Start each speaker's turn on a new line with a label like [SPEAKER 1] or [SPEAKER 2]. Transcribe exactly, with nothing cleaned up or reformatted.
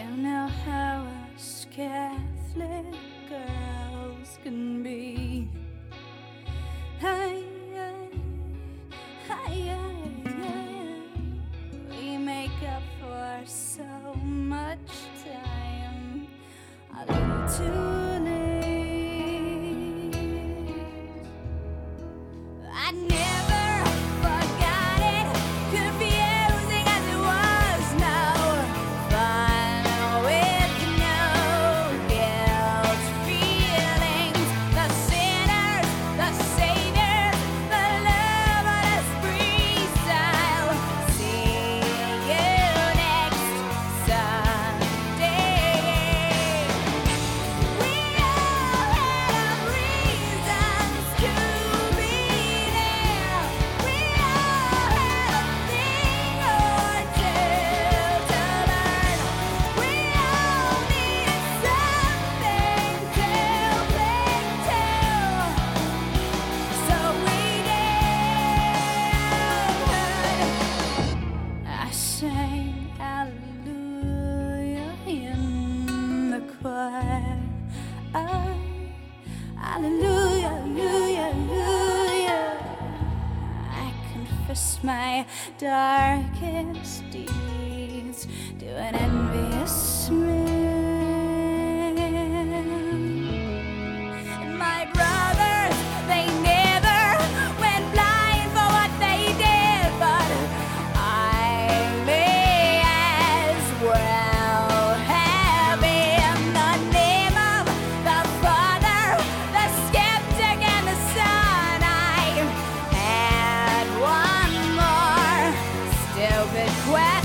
[SPEAKER 1] You know how us Catholic girls can be. Hey, hey, hey, hey, hey. We make up for so much time, a little too late. I never forgot it, confusing as it was. No fun with no guilt feelings. The sinners, the saviors, the loveless freestyle. See you next Sunday. We all have reasons to be there. We all have a thing or two to learn. We all need something to cling to. So we did. I sang hallelujah in the choir. I, hallelujah, hallelujah, hallelujah. I confess my darkest deeds to an envious man. And my brothers, they never went blind for what they did, but I may as well have in the name of the Father, the skeptic, and the Son. I had one more stupid question.